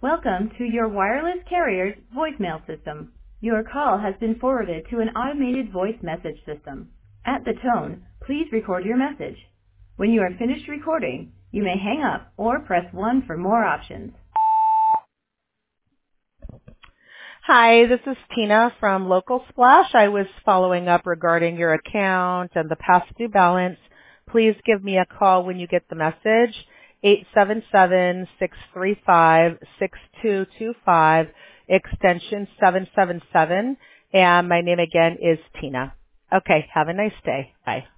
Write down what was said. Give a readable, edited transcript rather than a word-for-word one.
Welcome to your wireless carrier's voicemail system. Your call has been forwarded to an automated voice message system. At the tone, please record your message. When you are finished recording, you may hang up or press 1 for more options. Hi, this is Tina from Local Splash. I was following up regarding your account and the past due balance. Please give me a call when you get the message, 877-635-6225, extension 777, and my name again is Tina. Okay, have a nice day. Bye.